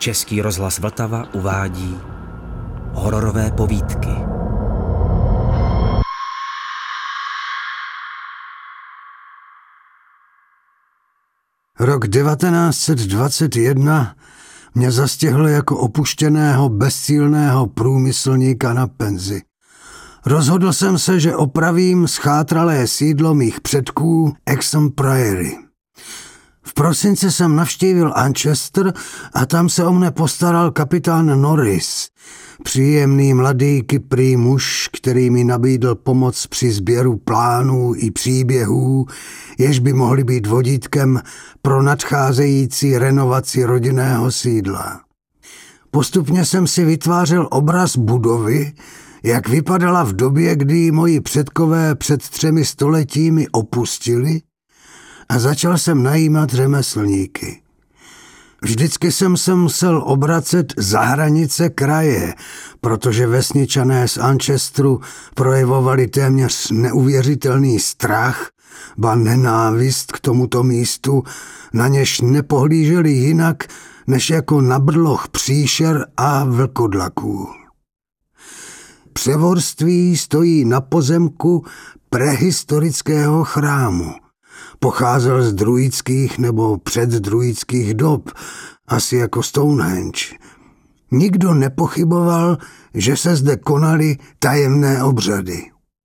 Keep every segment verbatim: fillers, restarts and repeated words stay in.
Český rozhlas Vltava uvádí hororové povídky. Rok devatenáct set dvacet jedna mě zastihl jako opuštěného, bezcílného průmyslníka na penzi. Rozhodl jsem se, že opravím schátralé sídlo mých předků Exham Priory. V prosinci jsem navštívil Manchester a tam se o mne postaral kapitán Norris, příjemný mladý kyprý muž, který mi nabídl pomoc při sběru plánů i příběhů, jež by mohly být vodítkem pro nadcházející renovaci rodinného sídla. Postupně jsem si vytvářel obraz budovy, jak vypadala v době, kdy ji moji předkové před třemi stoletími opustili, a začal jsem najímat řemeslníky. Vždycky jsem se musel obracet za hranice kraje, protože vesničané z Manchesteru projevovali téměř neuvěřitelný strach, ba nenávist k tomuto místu, na něž nepohlíželi jinak, než jako na brloch příšer a vlkodlaků. Převorství stojí na pozemku prehistorického chrámu. Pocházel z druidských nebo předdruidských dob, asi jako Stonehenge. Nikdo nepochyboval, že se zde konaly tajemné obřady.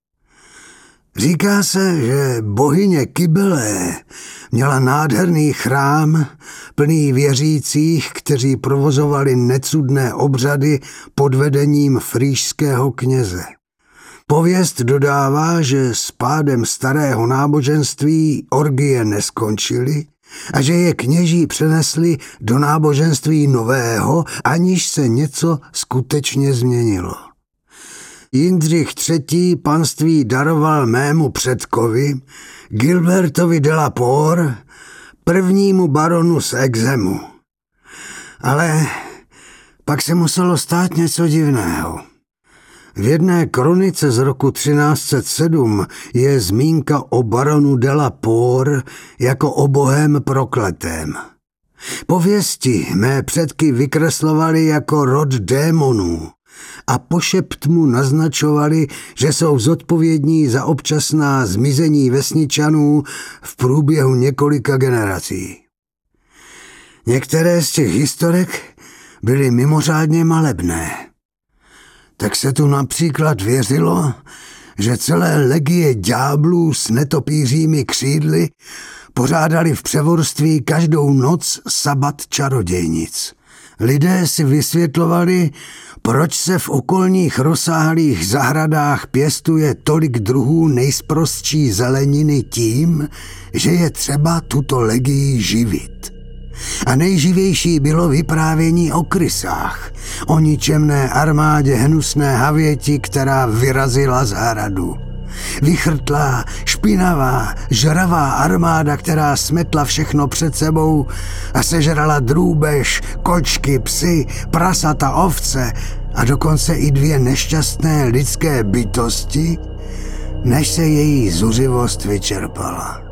Říká se, že bohyně Kybele měla nádherný chrám plný věřících, kteří provozovali necudné obřady pod vedením frýšského kněze. Pověst dodává, že s pádem starého náboženství orgie neskončily a že je kněží přenesli do náboženství nového, aniž se něco skutečně změnilo. Jindřich třetí panství daroval mému předkovi, Gilbertovi de la Poer, prvnímu baronu z Exhamu. Ale pak se muselo stát něco divného. V jedné kronice z roku třináct set sedm je zmínka o baronu de la Poer jako o bohem prokletém. Pověsti mé předky vykreslovali jako rod démonů a pošept mu naznačovali, že jsou zodpovědní za občasná zmizení vesničanů v průběhu několika generací. Některé z těch historek byly mimořádně malebné. Tak se tu například věřilo, že celé legie ďáblů s netopířími křídly pořádali v převorství každou noc sabat čarodějnic. Lidé si vysvětlovali, proč se v okolních rozsáhlých zahradách pěstuje tolik druhů nejsprostší zeleniny tím, že je třeba tuto legii živit. A nejživější bylo vyprávění o krysách, o ničemné armádě hnusné havěti, která vyrazila z hradu. Vychrtlá, špinavá, žravá armáda, která smetla všechno před sebou a sežrala drůbež, kočky, psy, prasata, ovce a dokonce i dvě nešťastné lidské bytosti, než se její zuřivost vyčerpala.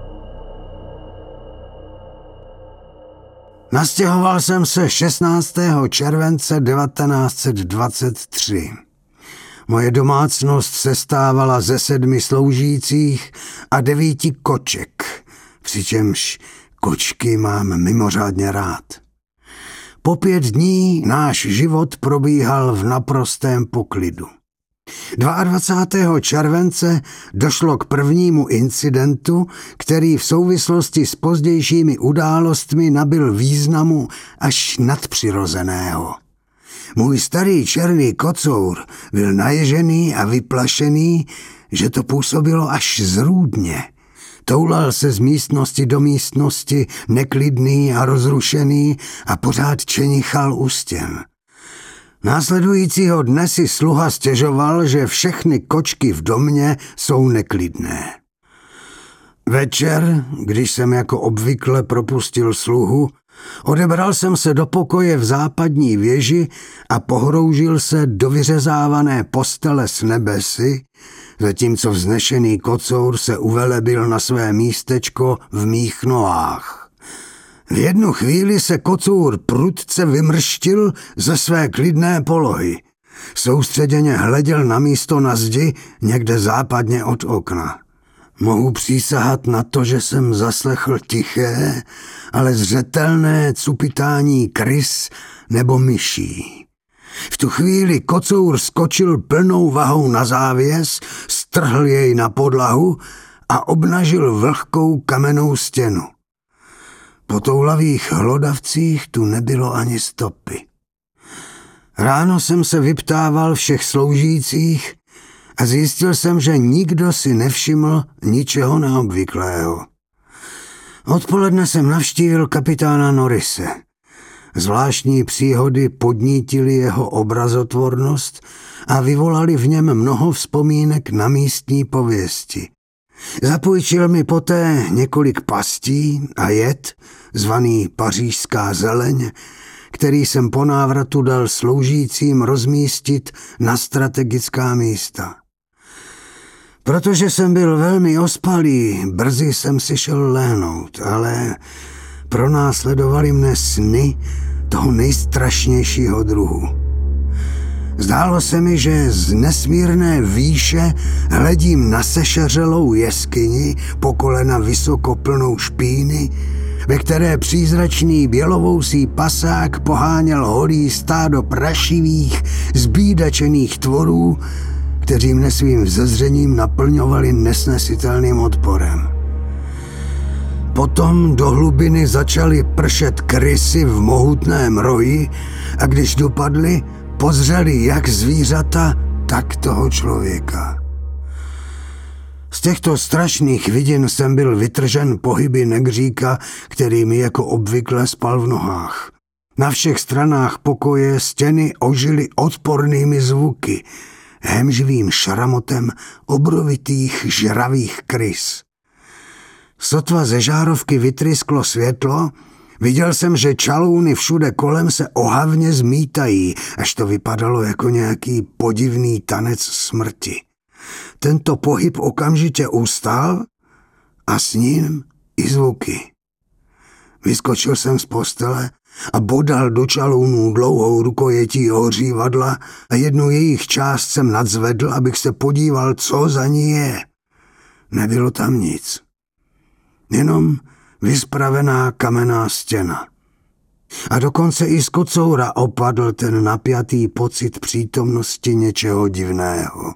Nastěhoval jsem se šestnáctého července devatenáct set dvacet tři. Moje domácnost sestávala ze sedmi sloužících a devíti koček, přičemž kočky mám mimořádně rád. Po pět dní náš život probíhal v naprostém poklidu. dvacátého druhého července došlo k prvnímu incidentu, který v souvislosti s pozdějšími událostmi nabyl významu až nadpřirozeného. Můj starý černý kocour byl naježený a vyplašený, že to působilo až zrůdně. Toulal se z místnosti do místnosti, neklidný a rozrušený, a pořád čenichal u stěn. Následujícího dne si sluha stěžoval, že všechny kočky v domě jsou neklidné. Večer, když jsem jako obvykle propustil sluhu, odebral jsem se do pokoje v západní věži a pohroužil se do vyřezávané postele s nebesy, zatímco vznešený kocour se uvelebil na své místečko v mých nohách. V jednu chvíli se kocour prudce vymrštil ze své klidné polohy. Soustředěně hleděl na místo na zdi někde západně od okna. Mohu přísahat na to, že jsem zaslechl tiché, ale zřetelné cupitání krys nebo myší. V tu chvíli kocour skočil plnou vahou na závěs, strhl jej na podlahu a obnažil vlhkou kamennou stěnu. Po toulavých hlodavcích tu nebylo ani stopy. Ráno jsem se vyptával všech sloužících a zjistil jsem, že nikdo si nevšiml ničeho neobvyklého. Odpoledne jsem navštívil kapitána Norrise. Zvláštní příhody podnítily jeho obrazotvornost a vyvolali v něm mnoho vzpomínek na místní pověsti. Zapůjčil mi poté několik pastí a jed, zvaný pařížská zeleň, který jsem po návratu dal sloužícím rozmístit na strategická místa. Protože jsem byl velmi ospalý, brzy jsem si šel lehnout, ale pronásledovaly mne sny toho nejstrašnějšího druhu. Zdálo se mi, že z nesmírné výše hledím na sešeřelou jeskyni, po kolena vysoko plnou špíny, ve které přízračný bělovousý pasák poháněl holý stádo prašivých, zbídačených tvorů, kteří mne svým vzezřením naplňovali nesnesitelným odporem. Potom do hlubiny začaly pršet krysy v mohutném roji a když dopadly, pozřeli jak zvířata, tak toho člověka. Z těchto strašných vidin jsem byl vytržen pohyby negříka, který mi jako obvykle spal v nohách. Na všech stranách pokoje stěny ožily odpornými zvuky, hemživým šramotem obrovitých žravých krys. Sotva ze žárovky vytrysklo světlo, viděl jsem, že čalouny všude kolem se ohavně zmítají, až to vypadalo jako nějaký podivný tanec smrti. Tento pohyb okamžitě ustal a s ním i zvuky. Vyskočil jsem z postele a bodal do čalounů dlouhou rukojetí ohřívadla a jednu jejich část jsem nadzvedl, abych se podíval, co za ní je. Nebylo tam nic. Jenom vyspravená kamenná stěna. A dokonce i z kocoura opadl ten napjatý pocit přítomnosti něčeho divného.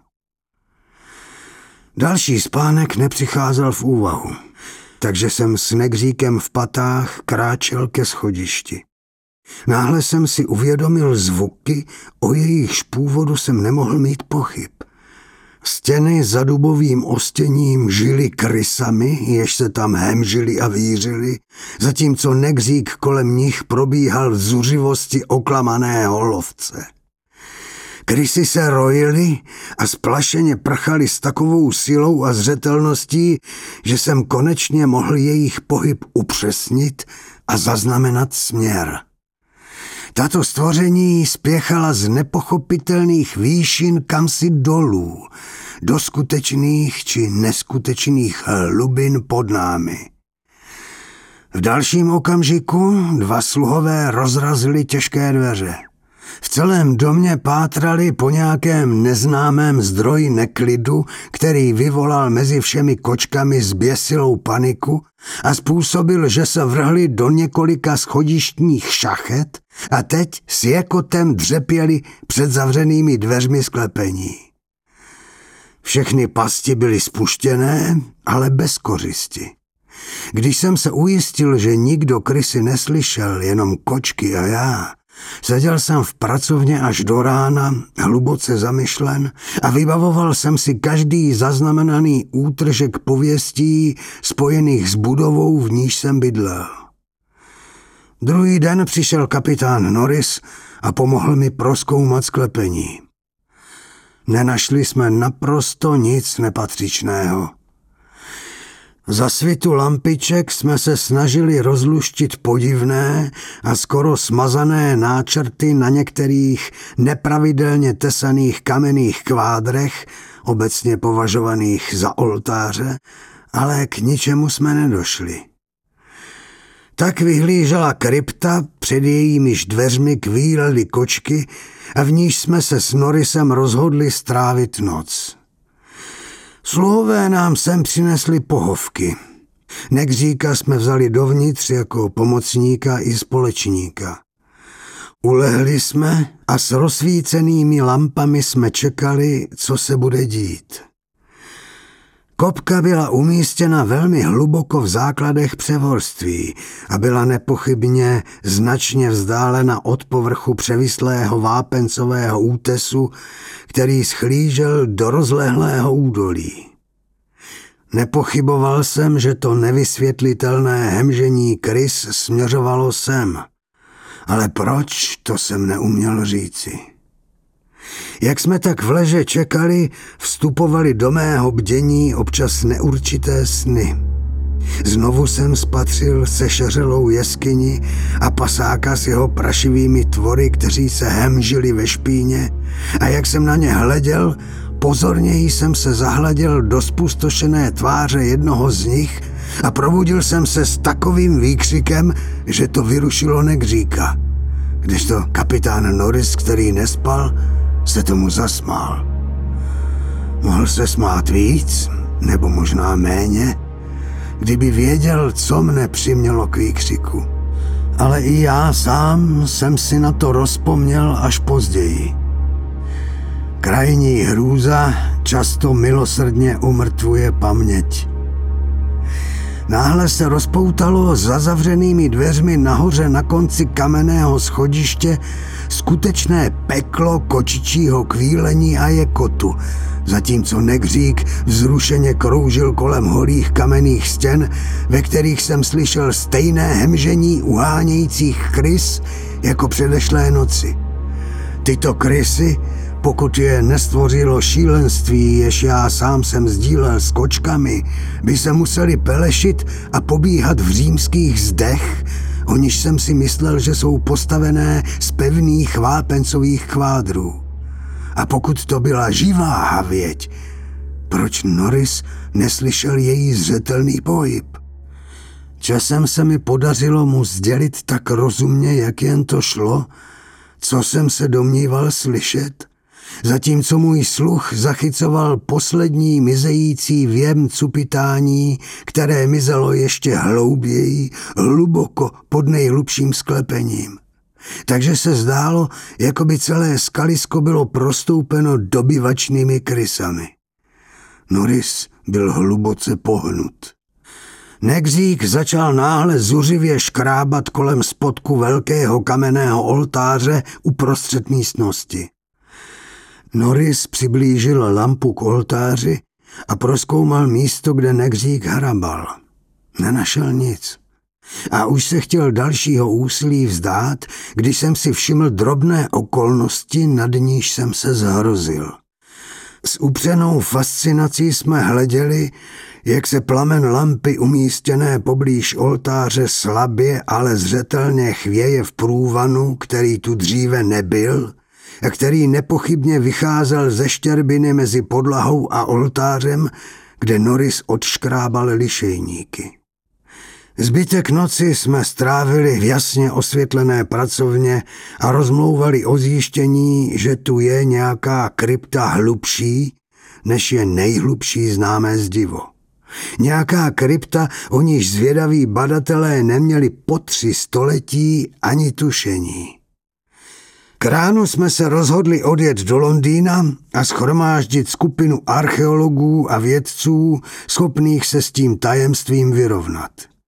Další spánek nepřicházel v úvahu, takže jsem s negříkem v patách kráčel ke schodišti. Náhle jsem si uvědomil zvuky, o jejichž původu jsem nemohl mít pochyb. Stěny za dubovým ostěním žily krysami, jež se tam hemžili a vířili, zatímco negřík kolem nich probíhal v zuřivosti oklamaného lovce. Krysy se rojily a splašeně prchaly s takovou silou a zřetelností, že jsem konečně mohl jejich pohyb upřesnit a zaznamenat směr. Tato stvoření spěchala z nepochopitelných výšin kamsi dolů, do skutečných či neskutečných hlubin pod námi. V dalším okamžiku dva sluhové rozrazili těžké dveře. V celém domě pátrali po nějakém neznámém zdroji neklidu, který vyvolal mezi všemi kočkami zběsilou paniku a způsobil, že se vrhli do několika schodištních šachet a teď s jekotem dřepěli před zavřenými dveřmi sklepení. Všechny pasti byly spuštěné, ale bez kořisti. Když jsem se ujistil, že nikdo krysy neslyšel, jenom kočky a já, seděl jsem v pracovně až do rána, hluboce zamyšlen, a vybavoval jsem si každý zaznamenaný útržek pověstí spojených s budovou, v níž jsem bydlel. Druhý den přišel kapitán Norris a pomohl mi prozkoumat sklepení. Nenašli jsme naprosto nic nepatřičného. Za svitu lampiček jsme se snažili rozluštit podivné a skoro smazané náčrty na některých nepravidelně tesaných kamenných kvádrech, obecně považovaných za oltáře, ale k ničemu jsme nedošli. Tak vyhlížela krypta, před jejímiž dveřmi kvílely kočky a v níž jsme se s Norrisem rozhodli strávit noc. Sluhové nám sem přinesli pohovky. Negříka jsme vzali dovnitř jako pomocníka i společníka. Ulehli jsme a s rozsvícenými lampami jsme čekali, co se bude dít. Kopka byla umístěna velmi hluboko v základech převorství a byla nepochybně značně vzdálena od povrchu převislého vápencového útesu, který schlížel do rozlehlého údolí. Nepochyboval jsem, že to nevysvětlitelné hemžení krys směřovalo sem. Ale proč, to jsem neuměl říci. Jak jsme tak v leže čekali, vstupovali do mého bdění občas neurčité sny. Znovu jsem spatřil sešeřelou jeskyni a pasáka s jeho prašivými tvory, kteří se hemžili ve špíně, a jak jsem na ně hleděl, pozorněji jsem se zahleděl do spustošené tváře jednoho z nich a probudil jsem se s takovým výkřikem, že to vyrušilo Negříka. Kdežto kapitán Norris, který nespal, se tomu zasmál. Mohl se smát víc, nebo možná méně, kdyby věděl, co mne přimělo k výkřiku. Ale i já sám jsem si na to rozpomněl až později. Krajní hrůza často milosrdně umrtvuje paměť. Náhle se rozpoutalo za zavřenými dveřmi nahoře na konci kamenného schodiště skutečné peklo kočičího kvílení a jekotu, zatímco Negřík vzrušeně kroužil kolem holých kamenných stěn, ve kterých jsem slyšel stejné hemžení uhánějících krys jako předešlé noci. Tyto krysy, pokud je nestvořilo šílenství, jež já sám jsem sdílel s kočkami, by se museli pelešit a pobíhat v římských zdech, o niž jsem si myslel, že jsou postavené z pevných vápencových kvádrů. A pokud to byla živá havěť, proč Norris neslyšel její zřetelný pohyb? Časem se mi podařilo mu sdělit tak rozumně, jak jen to šlo, co jsem se domníval slyšet, zatímco můj sluch zachycoval poslední mizející věm cupitání, které mizelo ještě hlouběji, hluboko pod nejhlubším sklepením. Takže se zdálo, jako by celé skalisko bylo prostoupeno dobyvačnými krysami. Norris byl hluboce pohnut. Negřík začal náhle zuřivě škrábat kolem spodku velkého kamenného oltáře uprostřed místnosti. Norris přiblížil lampu k oltáři a prozkoumal místo, kde Negřík hrabal. Nenašel nic. A už se chtěl dalšího úsilí vzdát, když jsem si všiml drobné okolnosti, nad níž jsem se zhrozil. S upřenou fascinací jsme hleděli, jak se plamen lampy umístěné poblíž oltáře slabě, ale zřetelně chvěje v průvanu, který tu dříve nebyl, a který nepochybně vycházel ze štěrbiny mezi podlahou a oltářem, kde Norris odškrábal lišejníky. Zbytek noci jsme strávili v jasně osvětlené pracovně a rozmlouvali o zjištění, že tu je nějaká krypta hlubší, než je nejhlubší známé zdivo. Nějaká krypta, o níž zvědaví badatelé neměli po tři století ani tušení. K ránu jsme se rozhodli odjet do Londýna a shromáždit skupinu archeologů a vědců, schopných se s tím tajemstvím vyrovnat.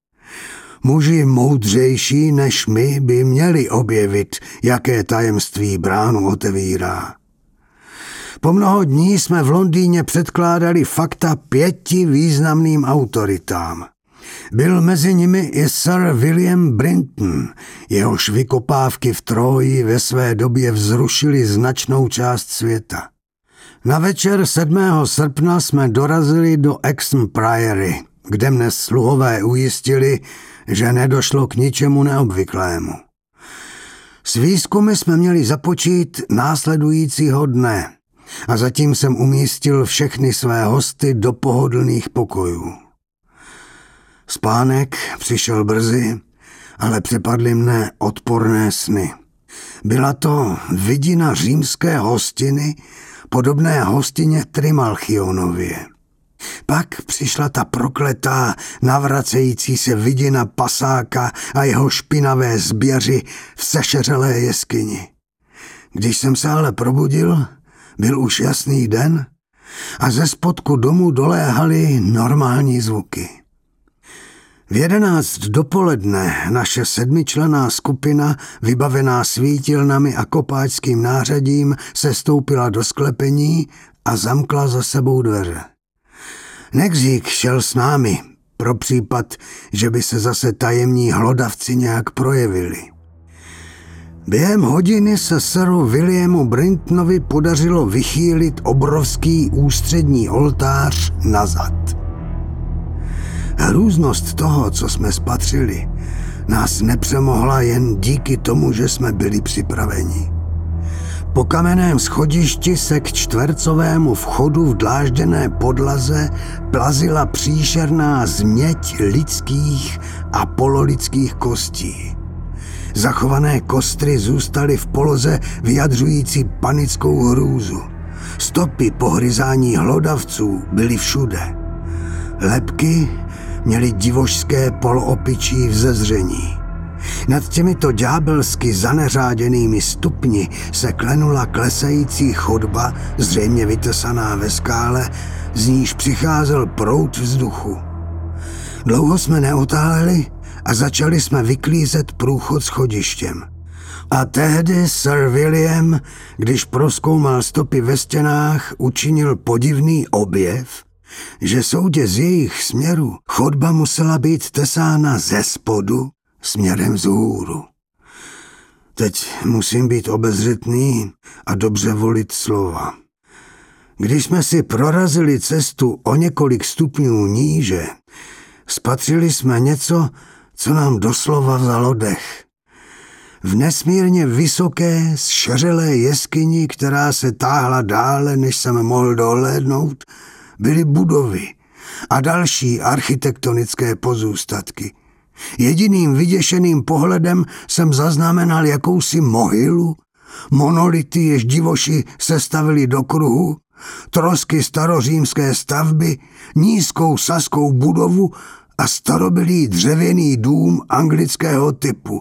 Muži moudřejší než my by měli objevit, jaké tajemství bránu otevírá. Po mnoho dní jsme v Londýně předkládali fakta pěti významným autoritám. Byl mezi nimi i Sir William Brinton, jehož vykopávky v Tróji ve své době vzrušily značnou část světa. Na večer sedmého srpna jsme dorazili do Exham Priory, kde mne sluhové ujistili, že nedošlo k ničemu neobvyklému. S výzkumy jsme měli započít následujícího dne a zatím jsem umístil všechny své hosty do pohodlných pokojů. Spánek přišel brzy ale přepadly mne odporné sny. Byla to vidina římské hostiny, podobné hostině Trimalchionově. Pak přišla ta prokletá, navracející se vidina pasáka a jeho špinavé zběři v sešeřelé jeskyni. Když jsem se ale probudil, byl už jasný den a ze spodku domu doléhaly normální zvuky. V jedenáct dopoledne naše sedmičlenná skupina, vybavená svítilnami a kopáčským nářadím, se stoupila do sklepení a zamkla za sebou dveře. Nexík šel s námi, pro případ, že by se zase tajemní hlodavci nějak projevili. Během hodiny se seru Williamu Brintonovi podařilo vychýlit obrovský ústřední oltář nazad. Hrůznost toho, co jsme spatřili, nás nepřemohla jen díky tomu, že jsme byli připraveni. Po kamenném schodišti se k čtvercovému vchodu v dlážděné podlaze plazila příšerná změť lidských a pololidských kostí. Zachované kostry zůstaly v poloze vyjadřující panickou hrůzu. Stopy pohryzání hlodavců byly všude. Lebky měly divošské poloopičí vzezření. Nad těmito ďábelsky zaneřáděnými stupni se klenula klesající chodba, zřejmě vytesaná ve skále, z níž přicházel proud vzduchu. Dlouho jsme neotáleli a začali jsme vyklízet průchod schodištěm. A tehdy Sir William, když prozkoumal stopy ve stěnách, učinil podivný objev, že soudě z jejich směru chodba musela být tesána ze spodu směrem vzhůru. Teď musím být obezřetný a dobře volit slova. Když jsme si prorazili cestu o několik stupňů níže, spatřili jsme něco, co nám doslova vzalo dech. V nesmírně vysoké, zšeřelé jeskyni, která se táhla dále, než jsem mohl dohlédnout, byly budovy a další architektonické pozůstatky. Jediným vyděšeným pohledem jsem zaznamenal jakousi mohylu, monolity, jež divoši sestavili do kruhu, trosky starořímské stavby, nízkou saskou budovu a starobylý dřevěný dům anglického typu.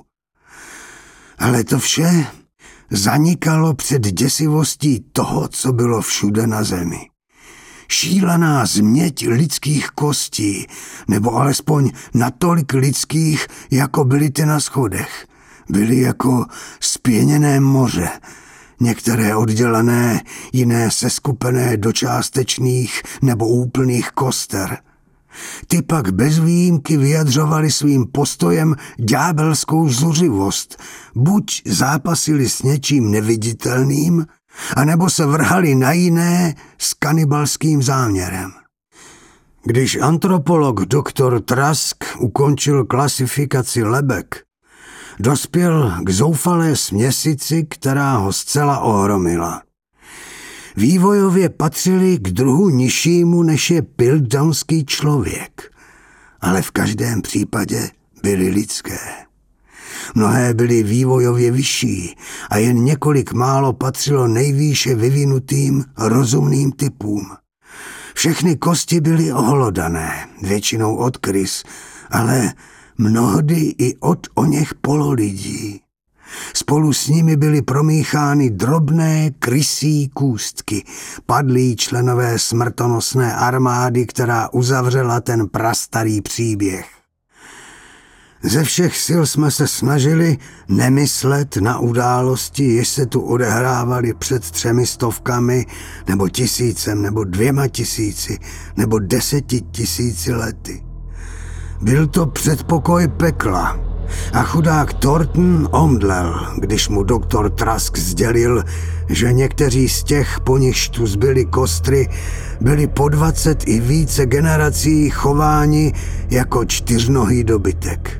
Ale to vše zanikalo před děsivostí toho, co bylo všude na zemi. Šílená změť lidských kostí, nebo alespoň natolik lidských, jako byly ty na schodech. Byly jako spěněné moře, některé oddělené, jiné seskupené do částečných nebo úplných koster. Ty pak bez výjimky vyjadřovali svým postojem ďábelskou zuřivost, buď zápasili s něčím neviditelným, anebo se vrhali na jiné s kanibalským záměrem. Když antropolog doktor Trask ukončil klasifikaci lebek, dospěl k zoufalé směsici, která ho zcela ohromila. Vývojově patřili k druhu nižšímu, než je piltdownský člověk, ale v každém případě byly lidské. Mnohé byly vývojově vyšší a jen několik málo patřilo nejvýše vyvinutým rozumným typům. Všechny kosti byly ohlodané, většinou od krys, ale mnohdy i od oněch pololidí. Spolu s nimi byly promíchány drobné krysí kůstky, padlí členové smrtonosné armády, která uzavřela ten prastarý příběh. Ze všech sil jsme se snažili nemyslet na události, jež se tu odehrávaly před třemi stovkami, nebo tisícem, nebo dvěma tisíci, nebo deseti tisíci lety. Byl to předpokoj pekla a chudák Thornton omdlel, když mu doktor Trask sdělil, že někteří z těch, po nichž tu zbyly kostry, byli po dvacet i více generací chováni jako čtyřnohý dobytek.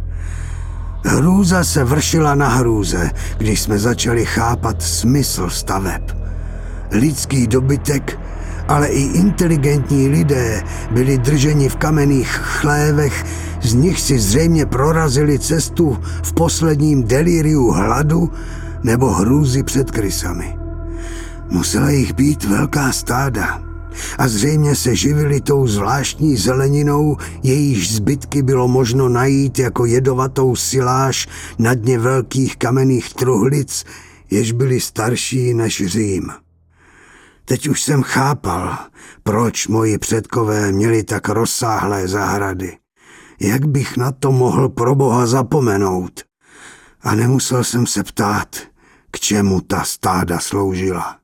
Hrůza se vršila na hrůze, když jsme začali chápat smysl staveb. Lidský dobytek ale i inteligentní lidé byli drženi v kamenných chlévech, z nich si zřejmě prorazili cestu v posledním delíriu hladu nebo hrůzy před krysami. Musela jich být velká stáda a zřejmě se živili tou zvláštní zeleninou, jejíž zbytky bylo možno najít jako jedovatou siláž na dně velkých kamenných truhlic, jež byly starší než Řím. Teď už jsem chápal, proč moji předkové měli tak rozsáhlé zahrady. Jak bych na to mohl pro Boha zapomenout? A nemusel jsem se ptát, k čemu ta stáda sloužila.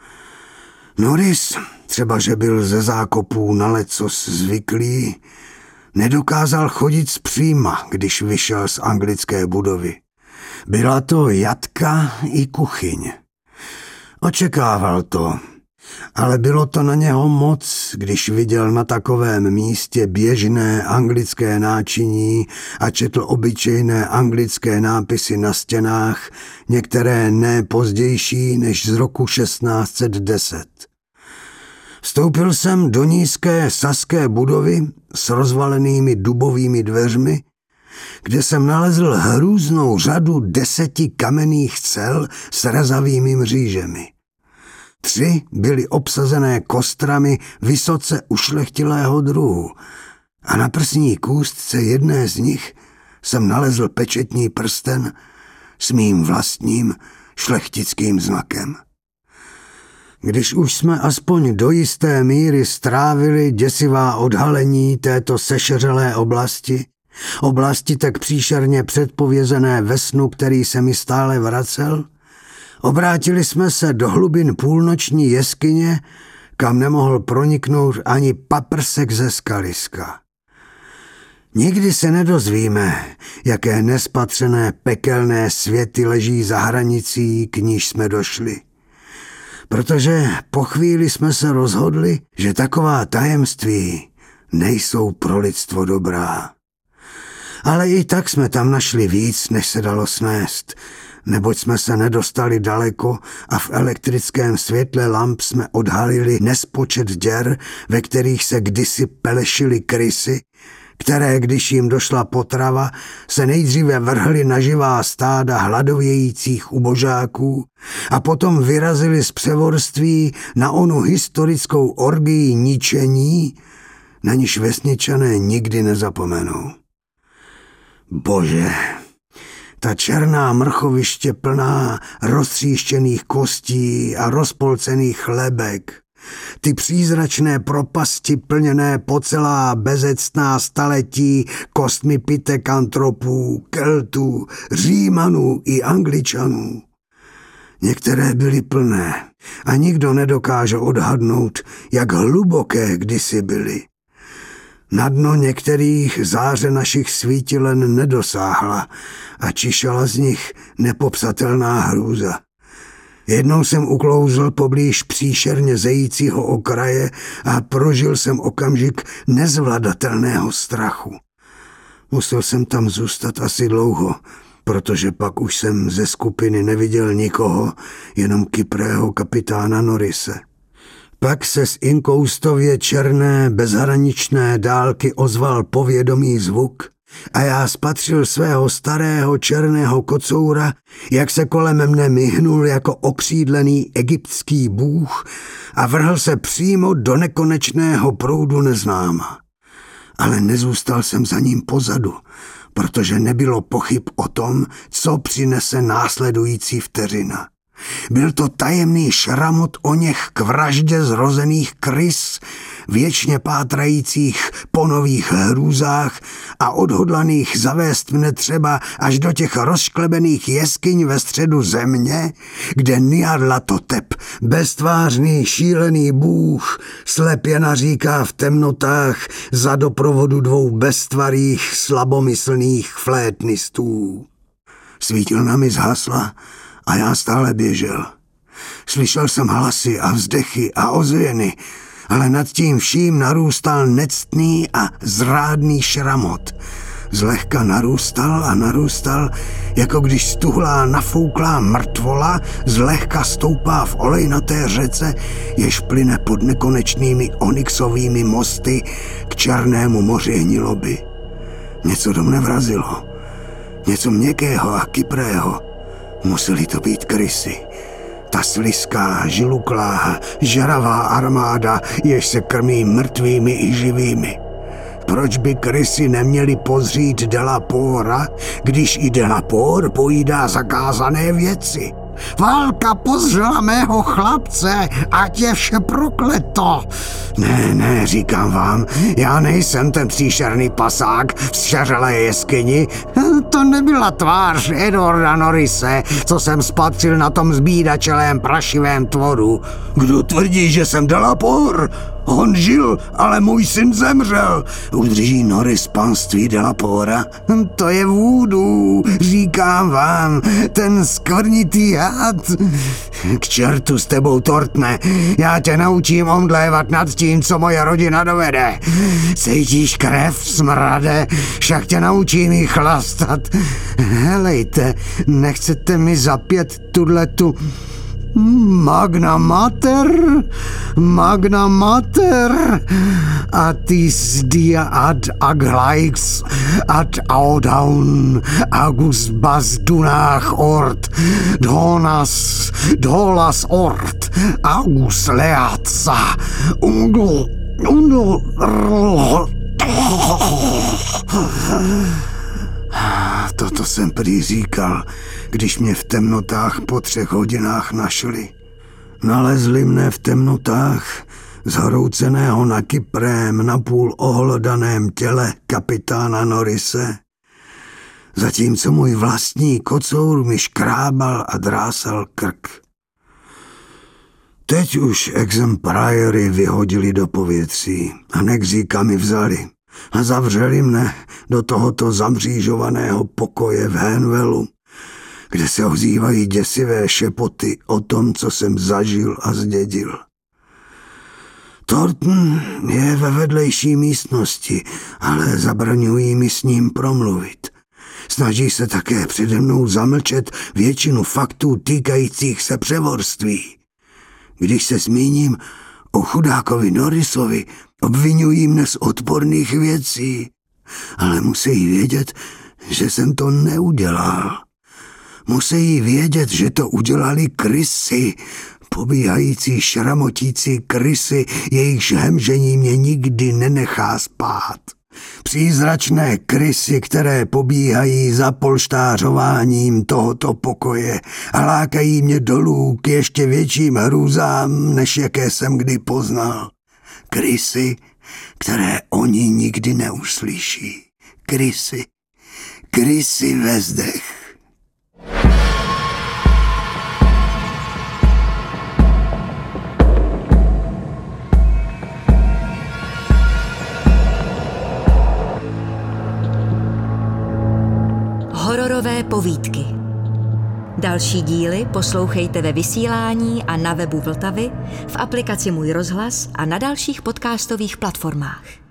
Norris, třeba že byl ze zákopů na lecos zvyklý, nedokázal chodit zpříma, když vyšel z anglické budovy. Byla to jatka i kuchyň. Očekával to, ale bylo to na něho moc, když viděl na takovém místě běžné anglické náčiní a četl obyčejné anglické nápisy na stěnách, některé ne pozdější než z roku šestnáct set deset. Vstoupil jsem do nízké saské budovy s rozvalenými dubovými dveřmi, kde jsem nalezl hrůznou řadu deseti kamenných cel s rezavými mřížemi. Tři byly obsazené kostrami vysoce ušlechtilého druhu a na prsní kůstce jedné z nich jsem nalezl pečetní prsten s mým vlastním šlechtickým znakem. Když už jsme aspoň do jisté míry strávili děsivá odhalení této sešeřelé oblasti, oblasti tak příšerně předpovězené ve snu, který se mi stále vracel, obrátili jsme se do hlubin půlnoční jeskyně, kam nemohl proniknout ani paprsek ze skaliska. Nikdy se nedozvíme, jaké nespatřené pekelné světy leží za hranicí, k níž jsme došli. Protože po chvíli jsme se rozhodli, že taková tajemství nejsou pro lidstvo dobrá. Ale i tak jsme tam našli víc, než se dalo snést, neboť jsme se nedostali daleko a v elektrickém světle lamp jsme odhalili nespočet děr, ve kterých se kdysi pelešily krysy, které, když jim došla potrava, se nejdříve vrhly na živá stáda hladovějících ubožáků a potom vyrazili z převorství na onu historickou orgii ničení, na níž vesničané nikdy nezapomenou. Bože, ta černá mrchoviště plná roztříštěných kostí a rozpolcených chlebek, ty přízračné propasti plněné po celá bezectná staletí kostmi pitekantropů, Keltů, Římanů i Angličanů. Některé byly plné a nikdo nedokáže odhadnout, jak hluboké kdysi byly. Na dno některých záře našich svítilen nedosáhla a čišela z nich nepopsatelná hrůza. Jednou jsem uklouzl poblíž příšerně zejícího okraje a prožil jsem okamžik nezvladatelného strachu. Musel jsem tam zůstat asi dlouho, protože pak už jsem ze skupiny neviděl nikoho, jenom kyprého kapitána Norrise. Pak se z inkoustově černé bezhraničné dálky ozval povědomý zvuk a já spatřil svého starého černého kocoura, jak se kolem mne myhnul jako okřídlený egyptský bůh a vrhl se přímo do nekonečného proudu neznáma. Ale nezůstal jsem za ním pozadu, protože nebylo pochyb o tom, co přinese následující vteřina. Byl to tajemný šramot oněch k vraždě zrozených krys, věčně pátrajících po nových hrůzách a odhodlaných zavést mne třeba až do těch rozšklebených jeskyň ve středu země, kde Nyarlathotep, beztvářný šílený bůh, slepě naříká v temnotách za doprovodu dvou beztvarých slabomyslných flétnistů. Svítilna mi zhasla a já stále běžel. Slyšel jsem hlasy a vzdechy a ozvěny, ale nad tím vším narůstal nectný a zrádný šramot. zlehka narůstal a narůstal, jako když stuhlá nafouklá mrtvola zlehka stoupá v olejnaté řece, jež plyne pod nekonečnými onyxovými mosty k černému moři hniloby. Něco do mne vrazilo. Něco měkkého a kyprého. Museli to být krysy. Ta slizká, žiluklá, žaravá armáda, jež se krmí mrtvými i živými. Proč by krysy neměli pozřít Delapora, když i Delapor pojídá zakázané věci? Válka pozřela mého chlapce, ať je vše prokleto. Ne, ne, říkám vám, já nejsem ten příšerný pasák v zšeřelé jeskyni. To nebyla tvář Edwarda Norrise, co jsem spatřil na tom zbídačelém prašivém tvoru. Kdo tvrdí, že jsem Delapor? On žil, ale můj syn zemřel. Udrží Norris panství Delapora? To je vůdů, říkám vám, ten skvrnitý had. K čertu s tebou, Tortne, já tě naučím omdlévat nad tím, co moje rodina dovede. Cítíš krev, smrade, však tě naučím jí chlastat. Helejte, nechcete mi zapět tuhletu Magna Mater, Magna Mater, atis dia ad aglaix, ad audaun, agus bas dunach ort, donas, dolas ort, agus leatsa, undul, undul, Toto jsem prý říkal, když mě v temnotách po třech hodinách našli. Nalezli mne v temnotách zhrouceného na kyprém, napůl ohlodaném těle kapitána Norrise, zatímco můj vlastní kocour mi škrábal a drásal krk. Teď už exempráry vyhodili do povětří a Nexíka mi vzali a zavřeli mne do tohoto zamřížovaného pokoje v Henwellu, kde se ozývají děsivé šepoty o tom, co jsem zažil a zdědil. Thornton je ve vedlejší místnosti, ale zabraňují mi s ním promluvit. Snaží se také přede mnou zamlčet většinu faktů týkajících se převorství. Když se zmíním o chudákovi Norrisovi, obvinují mne z odporných věcí, ale musí vědět, že jsem to neudělal. Musí vědět, že to udělali krysy, pobíhající šramotící krysy, jejichž hemžení mě nikdy nenechá spát. Přízračné krysy, které pobíhají za polštářováním tohoto pokoje a lákají mě dolů k ještě větším hrůzám, než jaké jsem kdy poznal. Krysy, které oni nikdy neuslyší. Krysy, krysy ve zdech. Hororové povídky. Další díly poslouchejte ve vysílání a na webu Vltavy, v aplikaci Můj rozhlas a na dalších podcastových platformách.